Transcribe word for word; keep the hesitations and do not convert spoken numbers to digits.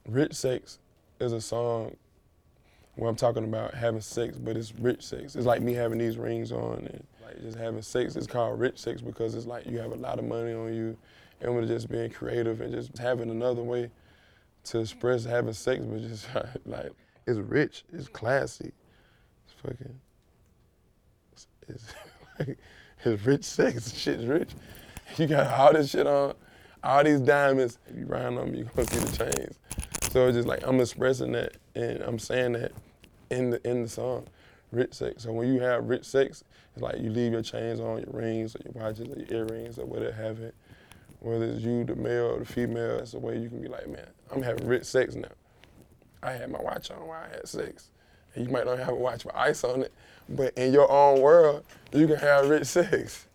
Rich Sex is a song where I'm talking about having sex, but it's rich sex. It's like me having these rings on and like just having sex. It's called rich sex because it's like you have a lot of money on you and we're just being creative and just having another way to express having sex, but just like, it's rich, it's classy, it's fucking, it's, it's, like, it's rich sex, shit's rich. You got all this shit on, all these diamonds. If you round them, you gonna see the chains. So it's just like I'm expressing that and I'm saying that in the in the song, rich sex. So when you have rich sex, it's like you leave your chains on, your rings, or your watches, or your earrings, or whatever have it. Whether it's you, the male or the female, it's a way you can be like, man, I'm having rich sex now. I had my watch on while I had sex. And you might not have a watch with ice on it, but in your own world, you can have rich sex.